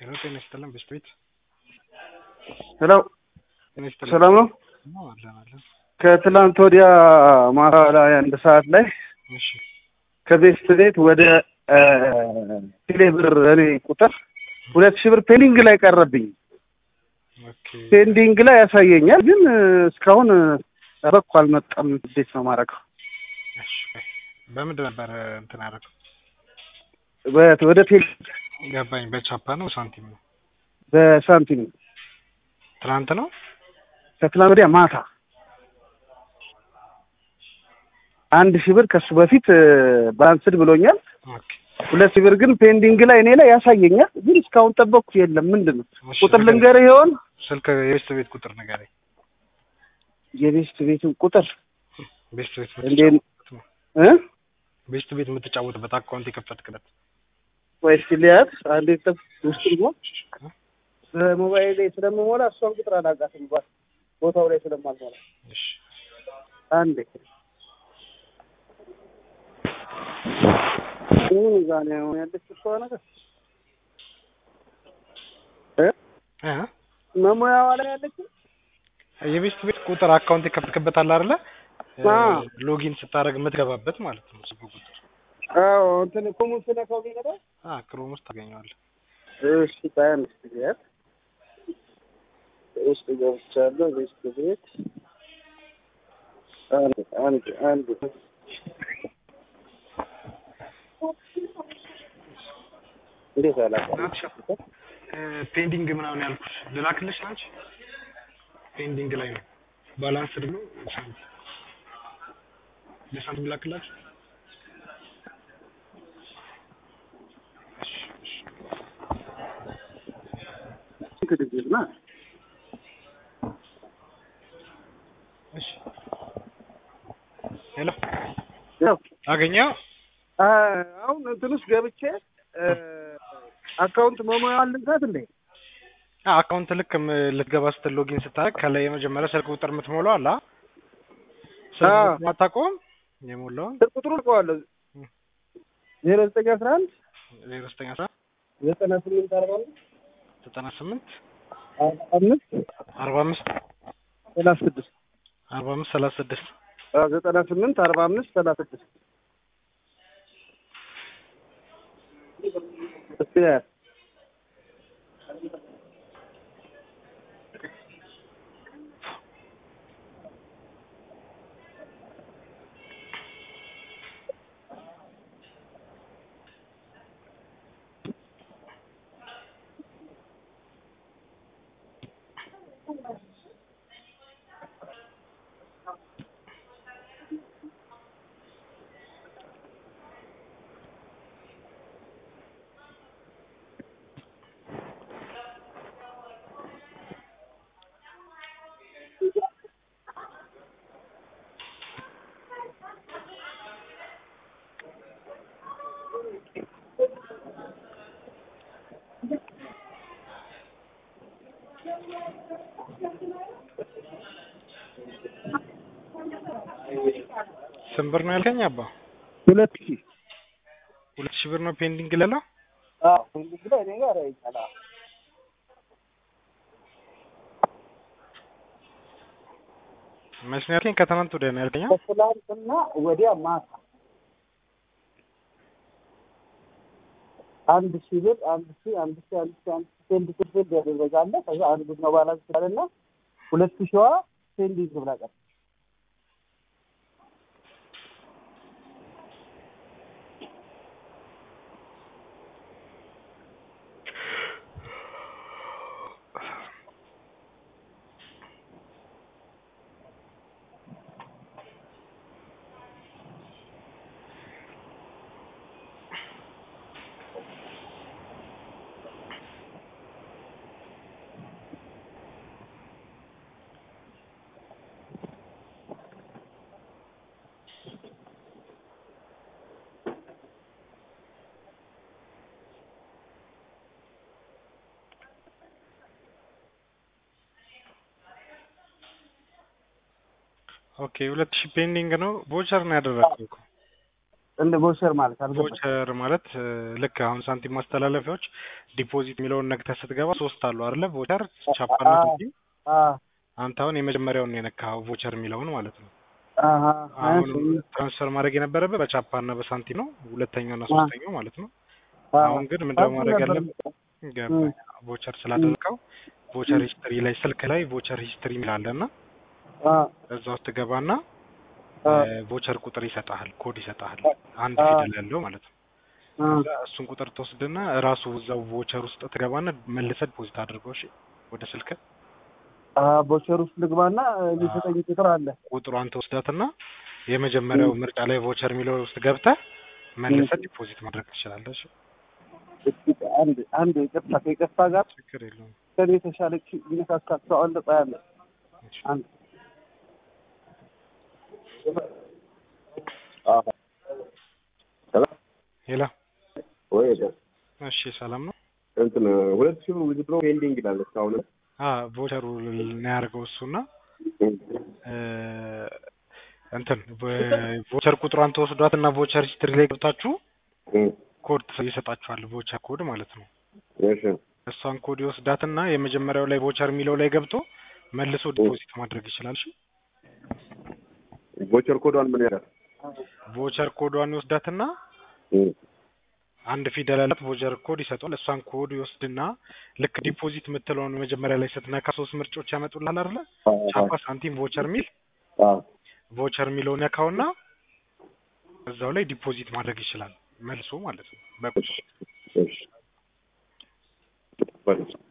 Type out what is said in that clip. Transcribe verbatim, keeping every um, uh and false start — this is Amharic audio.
ሄሎ ጤና ይስጥልን በስቤት ሄሎ ጤና ይስጥልን። ሰላም ነው። ነው አለን አለን። ከትላንት ወዲያ ማታ ላይ አንድ ሰዓት ላይ እሺ ከቤስት ቤት ወደ ቴሌ ብር እኔ ቁጥር ሁለት ሺህ ብር ፔንዲንግ ላይ ቀረብኝ። ኦኬ ፔንዲንግ ላይ ያሳየኛል፣ ግን እስካሁን ረኩ አልመጣም። እንዴት ነው ማረከው? እሺ በምንድን ነበር እንትን ያደረገው? ወደ ቴሌ ገባኝ። በቻፓ ነው ሳንቲም ነው? በሳንቲም ነው። ትናንት ነው? ከትላንት ወዲያ ማታ አንድ ሺህ ብር ከሱ በፊት ባላንስድ ብሎኛል። ኦኬ ሁለት ሺህ ብር ግን ፔንዲንግ ላይ እኔ ላይ ያሳየኛል፣ ግን እስካሁን ጠበቅኩ። የለም ምንድን ነው? እሺ፣ ቁጥር ነገር- ልንገርህ ይሆን? ስልክ የቤስት ቤት ቁጥር ንገረኝ። የቤስት ቤትን ቁጥር ቤስት ቤት እንዴ የምትጫወትበት ነው? እ ቤስት ቤት የምትጫወትበት አካውንት የከፈትክበት? ወይስ ሊያት አንዴ ተፍ ውስጥ ነው በሞባይል ላይ ስለምሞላ እሷን ቁጥር አላውቃትም። ባስ ቦታው ላይ ስለማልሞላ እሺ አንዴ ምን ዛኔ ነው ያለች እሷ ነገር እ እ መሞያዋ ላይ ያለች የቤስት ቤት ቁጥር አካውንት የከፈትክበት አለ አይደለ? አዎ ሎጊን ስታደርግ የምትገባበት ማለት ነው። ስልክ ቁጥር አዎ እንትን ኮሙን ስለከው ቢነዳ አ ክሮም ውስጥ ታገኘዋለህ። እሺ ታንስ ቢያት ውስጥ ገብቻለሁ። ቤስት ቤት አንድ አንድ አንድ እንዴት አላውቅም። ፔንዲንግ ምናምን ያልኩሽ ልላክልሽ አንቺ ፔንዲንግ ላይ ነው። ባላንስ ደግሞ ሳንት ለሳንት ልላክላችሁ። ትድግና እሺ ሄሎ ያው አገኘው። አሁን እንትን ውስጥ ገብቼ አካውንት መሞያ አልንካት እንዴ? አካውንት ልክ ም- ልትገባ ስትል ሎጊን ስታደርግ ከላይ የመጀመሪያ ስልክ ቁጥር የምትሞላው አለ። ስልክ አዎ። ቁጥር አታውቀውም? የሞላውን ስልክ ቁጥሩን ልቀዋለሁ ዜሮ ዘጠኝ አስራ አንድ ዜሮ ዘጠኝ አስራ ዘጠና ስምንት አርባ አምስት ዘጠና ስምንት አርባ አምስት አርባ አምስት ሰላሳ ስድስት አርባ አምስት ሰላሳ ስድስት ዘጠና ስምንት አርባ አምስት ሰላሳ ስድስት እስኪ ስንት ብር ነው ያልከኝ አባ? ሁለት ሺህ ሁለት ሺህ ብር ነው ፔንዲንግ ለለው። አዎ እንግዲህ ላይ እኔ ጋር አይቻላ መቼ ነው ያልከኝ? ከትናንት ወዲያ ነው ያልከኝ? ከትላንትና ወዲያ ማታ አንድ ሺህ ብር አንድ ሺህ አንድ ሺህ አንድ ሺህ አንድ ሺህ አንድ ሺህ ብር ያደረጋለ። ከዛ አንድ ብር ነው ባላንስ ይችላልና ሁለት ሺህዋ ፔንዲንግ ብላ ቀር ኦኬ ሁለት ሺህ ፔንዲንግ ነው። ቮቸር ነው ያደረግኩት እኮ እንደ ቮቸር ማለት አልገባም። ቮቸር ማለት ልክ አሁን ሳንቲም ማስተላለፊያዎች ዲፖዚት የሚለውን ነግተህ ስትገባ ሶስት አሉ አይደለ? ቮቸር፣ ቻፓና ሳንቲም። አንተ አሁን የመጀመሪያውን ነው የነካኸው ቮቸር የሚለውን ማለት ነው። አሃ አሁን ትራንስፈር ማድረግ የነበረብህ በቻፓና በሳንቲም ነው፣ ሁለተኛው እና ሶስተኛው ማለት ነው። አሁን ግን ምንድነው ማድረግ ያለብህ? ገባኝ። ቮቸር ስላደረከው ቮቸር ሂስትሪ ላይ ስልክ ላይ ቮቸር ሂስትሪ ይላልና እዛ ውስጥ ገባና ቮቸር ቁጥር ይሰጣል፣ ኮድ ይሰጣል፣ አንድ ፊደል ያለው ማለት ነው። ከዛ እሱን ቁጥር ተወስድና ራሱ እዛው ቮቸር ውስጥ ትገባና መልሰህ ዲፖዚት አድርገው። እሺ ወደ ስልክ አ ቮቸር ውስጥ ልግባና ሊሰጠኝ ቁጥር አለ። ቁጥሯን ተወስዳትና የመጀመሪያው ምርጫ ላይ ቮቸር የሚለው ውስጥ ገብተህ መልሰህ ዲፖዚት ማድረግ ትችላለህ። እሺ አንድ አንድ ይቅርታ ከይቅርታ ጋር ችግር የለውም። ከኔ ተሻለች ይነካካቸው አለ ጣያለ አንድ አሃ ሰላም ሄላ ወይ እሺ ሰላም ነው። እንትን ሁለት ሺህ ዊዝድሮ ፔንዲንግ ይላል እስካሁን። አ ቮቸሩ ነው ያደርገው እሱና እንትን ቮቸር ቁጥሯን ተወስዷትና ቮቸር ሂስትሪ ላይ ገብታችሁ ኮድ ይሰጣችኋል፣ ቮቸር ኮድ ማለት ነው። እሺ እሷን ኮድ ይወስዳትና የመጀመሪያው ላይ ቮቸር የሚለው ላይ ገብቶ መልሶ ዲፖዚት ማድረግ ይችላል። እሺ ቮቸር ኮዷን ምን ያደርጋል? ቮቸር ኮዷን ይወስዳትና አንድ ፊደል ያላት ቮቸር ኮድ ይሰጣል። እሷን ኮድ ይወስድና ልክ ዲፖዚት የምትለውን መጀመሪያ ላይ ስትነካ ሶስት ምርጫዎች ያመጡልሃል አይደለ? ቻፓ፣ ሳንቲም፣ ቮቸር ሚል አዎ ቮቸር ሚለውን ያካውና እዛው ላይ ዲፖዚት ማድረግ ይችላል መልሶ ማለት ነው በቁጥር። እሺ